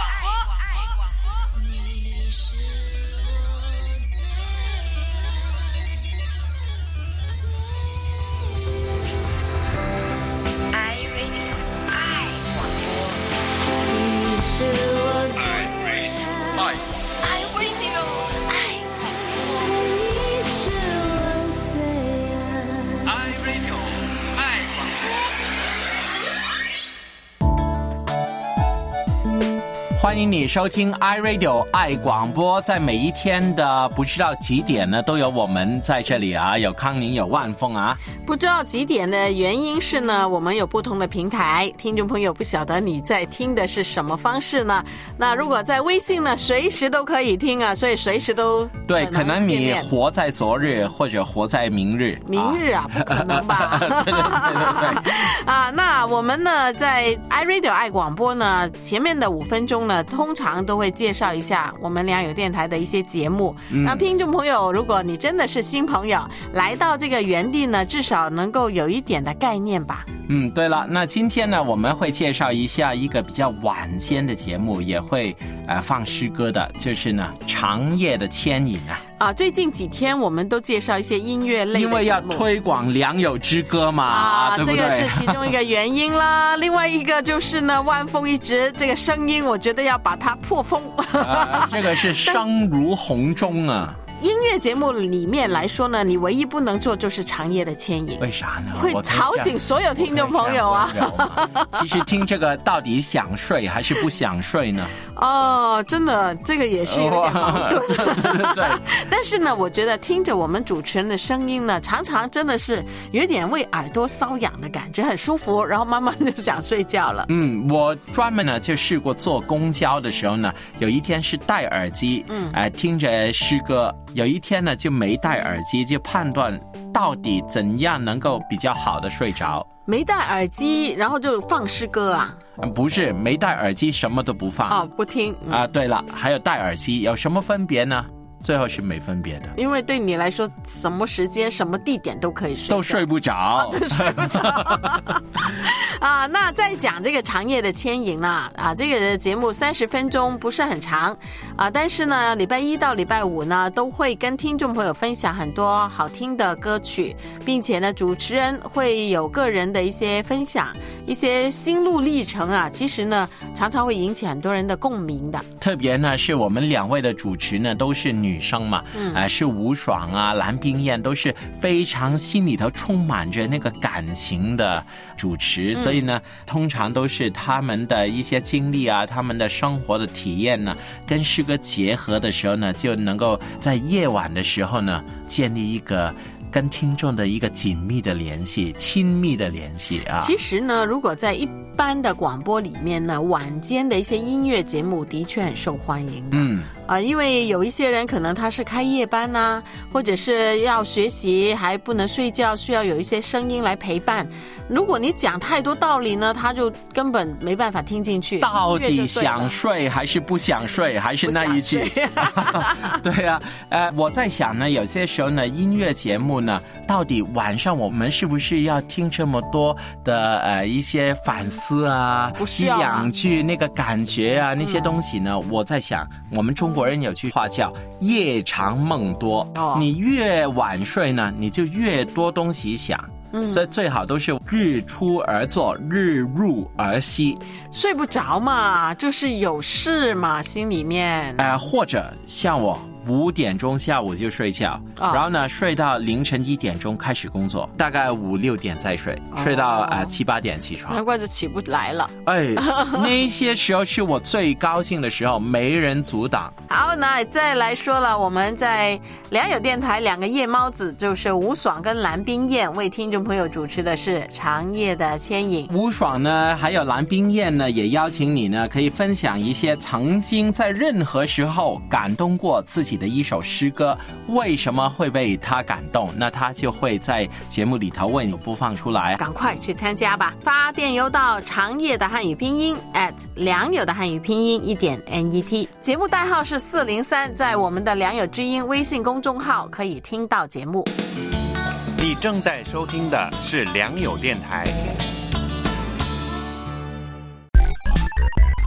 欢迎你收听 iRadio 爱广播，在每一天的不知道几点呢，都有我们在这里啊，有康宁，有万峰啊。 不知道几点的原因是呢，我们有不同的平台，听众朋友不晓得你在听的是什么方式呢？那如果在微信呢，随时都可以听啊，所以随时都对，可能你活在昨日或者活在明日。 明日啊，不可能吧？ 对啊，那我们呢，在 iRadio 爱广播呢，前面的5分钟呢，通常都会介绍一下我们良友电台的一些节目，让听众朋友，如果你真的是新朋友，来到这个原地呢，至少能够有一点的概念吧。 对了，那今天呢，我们会介绍一下一个比较晚间的节目，也会放诗歌的，就是呢长夜的牵引啊。 最近几天我们都介绍一些音乐类的节目， 因为要推广良友之歌嘛，对不对？ 这个是其中一个原因啦。另外一个就是呢，万峰一直这个声音，我觉得要把它破风。 这个是声如洪钟啊。 音乐节目里面来说呢，你唯一不能做就是长夜的牵引。 为啥呢？ 会吵醒所有听众朋友啊。 其实听这个到底想睡还是不想睡呢？ 真的，这个也是有点矛盾。 对。 但是呢，我觉得听着我们主持人的声音呢，常常真的是有点为耳朵瘙痒的感觉，很舒服，然后慢慢就想睡觉了。 我专门呢就试过坐公交的时候呢，有一天是戴耳机，听着诗歌。有一天呢就没戴耳机，就判断到底怎样能够比较好的睡着。 没戴耳机然后就放诗歌啊？ 不是，没戴耳机什么都不放。 不听。 对了，还有戴耳机有什么分别呢？最后是没分别的， 因为对你来说什么时间什么地点都可以睡， 都睡不着， 都睡不着。那再讲这个长夜的牵引呢，这个节目30分钟不是很长但是呢礼拜1到礼拜5呢都会跟听众朋友分享很多好听的歌曲，并且呢主持人会有个人的一些分享，一些心路历程其实呢常常会引起很多人的共鸣的。 特别呢是我们2位的主持呢都是女生嘛，是吴爽啊、蓝冰燕，都是非常心里头充满着那个感情的主持，所以呢通常都是他们的一些经历他们的生活的体验呢跟诗歌结合的时候呢，就能够在夜晚的时候呢建立一个跟听众的一个紧密的联系，亲密的联系其实呢，如果在一般的广播里面呢，晚间的一些音乐节目的确很受欢迎的。因为有一些人可能他是开夜班或者是要学习还不能睡觉，需要有一些声音来陪伴。如果你讲太多道理呢，他就根本没办法听进去。 到底想睡还是不想睡，还是那一句。对啊，我在想呢，有些时候呢，音乐节目呢，到底晚上我们是不是要听这么多的一些反思不需要养去那个感觉那些东西呢？我在想，我们中国人有句话叫夜长梦多，你越晚睡呢，你就越多东西想。所以最好都是日出而作，日入而息。 睡不着嘛，就是有事嘛，心里面。 或者像我5点钟下午就睡觉，然后呢睡到凌晨1点钟开始工作，大概5、6点再睡，睡到7、8点起床。 难怪就起不来了。 那些时候是我最高兴的时候，没人阻挡。 好，那再来说了，我们在良友电台2个夜猫子，就是吴爽跟蓝冰燕，为听众朋友主持的是长夜的牵引。 吴爽呢还有蓝冰燕呢也邀请你呢可以分享一些曾经在任何时候感动过自己的一首诗歌，为什么会被他感动，那他就会在节目里头为你播放出来。 赶快去参加吧，发电邮到长夜的汉语拼音 良友的汉语拼音1.net， 节目代号是403，在我们的良友之音微信公众号可以听到节目。 你正在收听的是良友电台。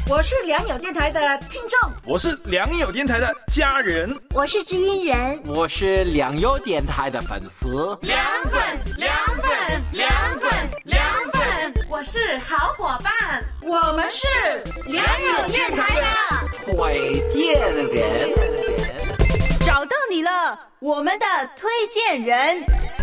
我是良友电台的听众， 我是良友电台的家人， 我是知音人， 我是良友电台的粉丝。 良粉， 我是好伙伴，我们是良友电台的推荐人。 找到你了，我们的推荐人。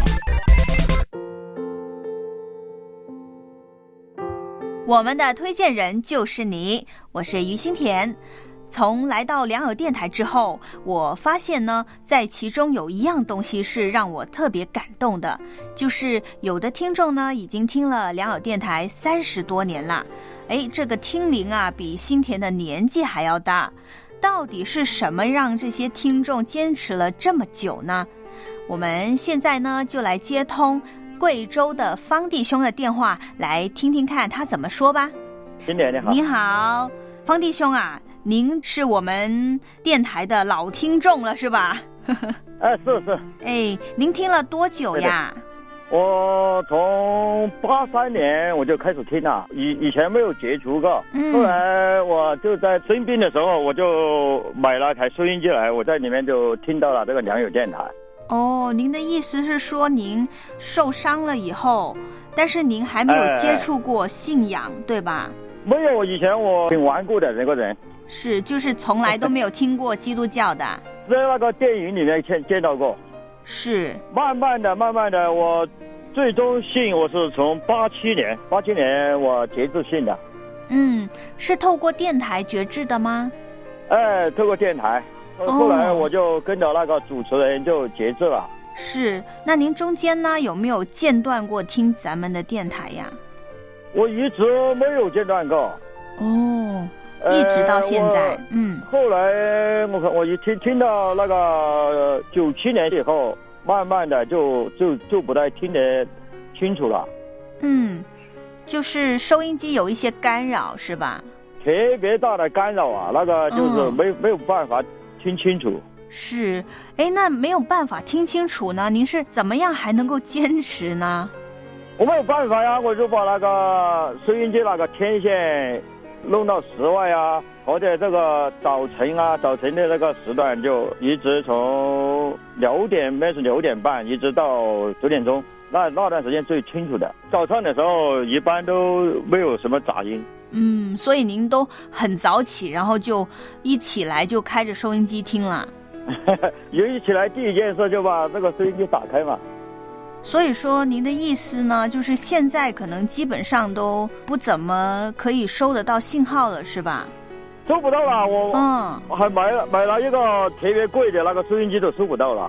我们的推荐人就是你，我是于心田。从来到良友电台之后，我发现呢，在其中有一样东西是让我特别感动的，就是有的听众呢已经听了良友电台30多年了，这个听龄啊比心田的年纪还要大。到底是什么让这些听众坚持了这么久呢？我们现在呢就来接通贵州的方弟兄的电话，来听听看他怎么说吧。 心田你好。 你好，方弟兄啊，您是我们电台的老听众了是吧？ 是。 您听了多久呀？ 对对，我从83年我就开始听了，以前没有接触过，后来我就在生病的时候，我就买了台收音机来，我在里面就听到了这个良友电台。 哦，您的意思是说您受伤了以后，但是您还没有接触过信仰，对吧？ 没有，以前我挺顽固的那个人。 是，就是从来都没有听过基督教的。 在那个电影里面见到过。 是。 慢慢的，我最终信我是从87年我节制信的。 是透过电台觉知的吗？ 透过电台。后来我就跟着那个主持人就节制了。 是，那您中间呢有没有间断过听咱们的电台呀？ 我一直没有间断过。 一直到现在。 后来我一听到那个97年以后，慢慢的就不太听得清楚了。 就是收音机有一些干扰是吧？ 特别大的干扰啊，那个就是没有办法听清楚。 是，那没有办法听清楚呢，您是怎么样还能够坚持呢？ 我没有办法呀，我就把那个收音机那个天线弄到室外啊，或者这个早晨的那个时段就一直从6点半一直到9点钟，那段时间最清楚的。早上的时候一般都没有什么杂音。 所以您都很早起，然后就一起来就开着收音机听了。 一起来第一件事就把这个收音机打开嘛。 所以说您的意思呢，就是现在可能基本上都不怎么可以收得到信号了，是吧？ 收不到了，我还买了一个特别贵的那个收音机都收不到了。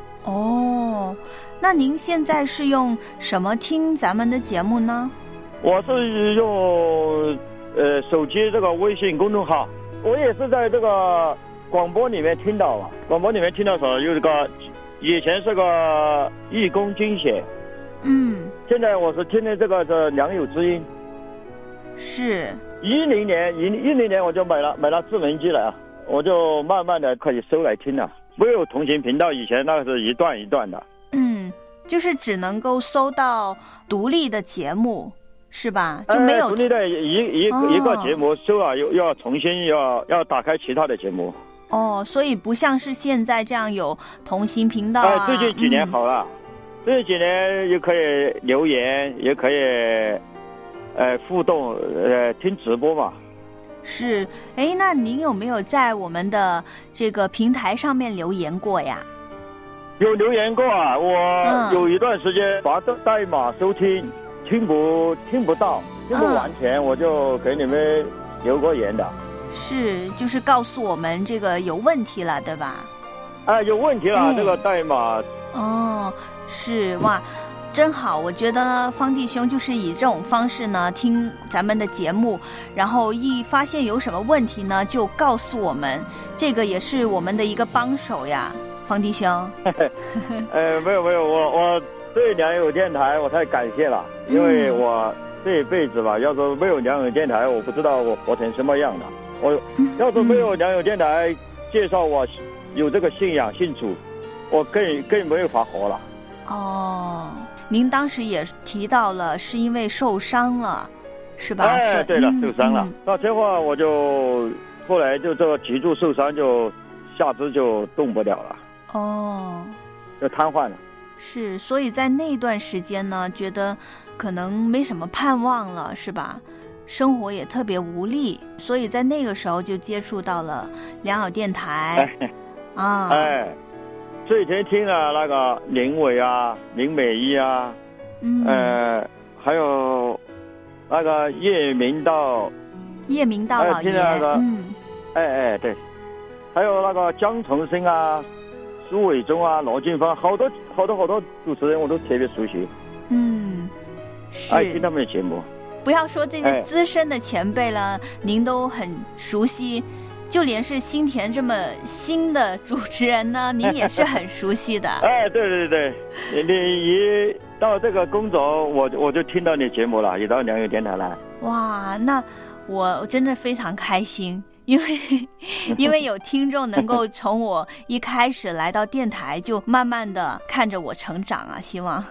那您现在是用什么听咱们的节目呢？ 我是用手机这个微信公众号，我也是在这个广播里面听到了。广播里面听到说有这个以前是个义工精选，现在我是听的这个良友之音。 是。 10年我就买了智能机了，我就慢慢的可以收来听了。没有同情频道，以前那个是一段一段的。 就是只能够搜到独立的节目，是吧？就没有独立的一个节目收了，又要重新要打开其他的节目。 所以不像是现在这样有同行频道啊。 最近几年好了，最近几年也可以留言，也可以互动，听直播嘛。 是，那您有没有在我们的这个平台上面留言过呀？ 有留言过啊，我有一段时间把代码收听，听不到，听不完全，我就给你们留过言的。 是，就是告诉我们这个有问题了，对吧？ 有问题了，这个代码。 是，哇，真好！我觉得方弟兄就是以这种方式呢听咱们的节目，然后一发现有什么问题呢，就告诉我们，这个也是我们的一个帮手呀，方弟兄。 没有，我对良友电台我太感谢了，因为我这一辈子吧，要是没有良友电台，我不知道我活成什么样的。我要是没有良友电台介绍我有这个信仰信主，我更没有法活了。 您当时也提到了是因为受伤了， 是吧？ 对了，受伤了。那这话我就后来就这个脊柱受伤，就下肢就动不了了。 哦， 就瘫痪了。 是，所以在那段时间呢，觉得可能没什么盼望了，是吧？生活也特别无力，所以在那个时候就接触到了良友电台。 这以前听了那个林伟啊、林美一啊，还有那个叶明道老爷，对，还有那个江崇生啊、苏伟忠啊、罗俊芳，好多主持人我都特别熟悉。是，爱听他们的节目。 不要说这些资深的前辈了，您都很熟悉，就连是新田这么新的主持人呢，您也是很熟悉的。 对，你一到这个工作，我就听到你节目了，也到良友电台来。 哇，那我真的非常开心，因为有听众能够从我一开始来到电台，就慢慢的看着我成长啊，希望。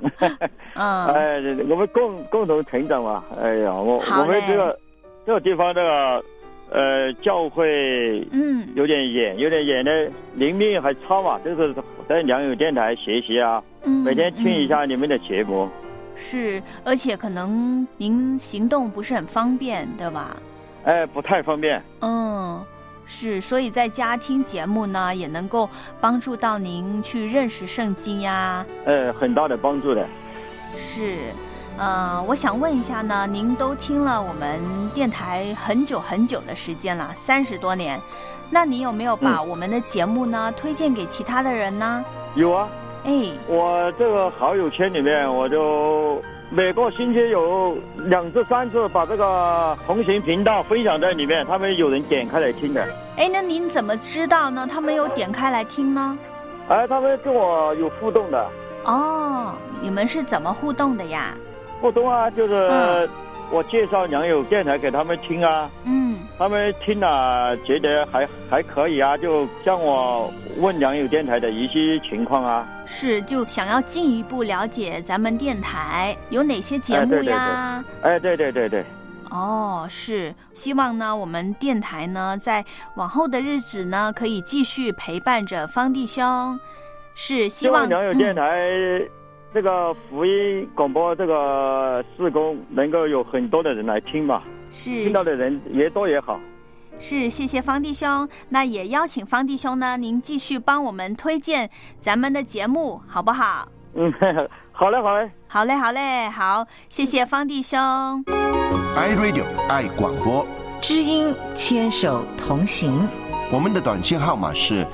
我们共同成长嘛。哎呀，我们这个地方这个教会有点远的，灵命还差嘛，就是在良友电台学习啊，每天听一下你们的节目。 是，而且可能您行动不是很方便，对吧？ 不太方便。 是，所以在家听节目呢，也能够帮助到您去认识圣经呀。 很大的帮助的。 是，我想问一下呢，您都听了我们电台很久很久的时间了，30多年，那你有没有把我们的节目呢推荐给其他的人呢？ 有啊。我这个好友圈里面，我就每个星期有2至3次把这个同行频道分享在里面，他们有人点开来听的。 那您怎么知道呢？他们有点开来听呢？ 他们跟我有互动的。 你们是怎么互动的呀？ 互动啊，就是我介绍良友电台给他们听啊。他们听了觉得还可以啊，就向我问良友电台的一些情况啊。 是，就想要进一步了解咱们电台有哪些节目呀？ 对。 是，希望呢我们电台呢在往后的日子呢可以继续陪伴着方弟兄。是，希望良友电台这个福音广播这个事工能够有很多的人来听嘛。 是， 听到的人越多越好。 是，谢谢方弟兄，那也邀请方弟兄呢，您继续帮我们推荐咱们的节目，好不好？ 好嘞， 好，谢谢方弟兄。 iRadio 爱广播， 知音牵手同行。 我们的短信号码是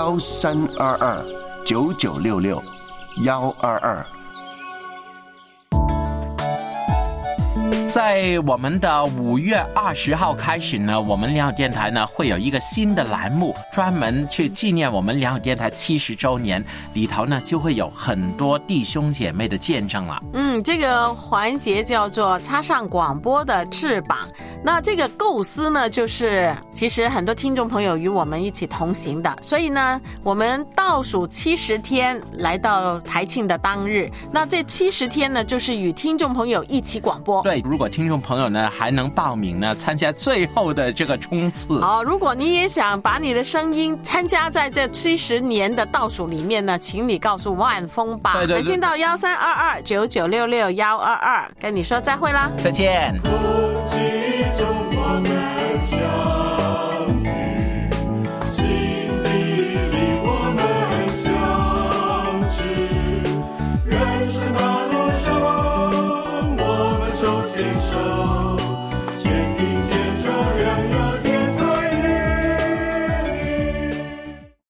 132299661222。 在我们的5月20号开始呢，我们良友电台呢会有一个新的栏目，专门去纪念我们良友电台70周年，里头呢就会有很多弟兄姐妹的见证了。 这个环节叫做插上广播的翅膀。那这个构思呢，就是其实很多听众朋友与我们一起同行的，所以呢我们倒数70天来到台庆的当日，那这70天呢就是与听众朋友一起广播。 对，如果听众朋友呢还能报名呢参加最后的这个冲刺。 好，如果你也想把你的声音参加在这70年的倒数里面呢，请你告诉万峰吧。 对， 来信到132299661222，跟你说再会啦， 再见。 空气中我们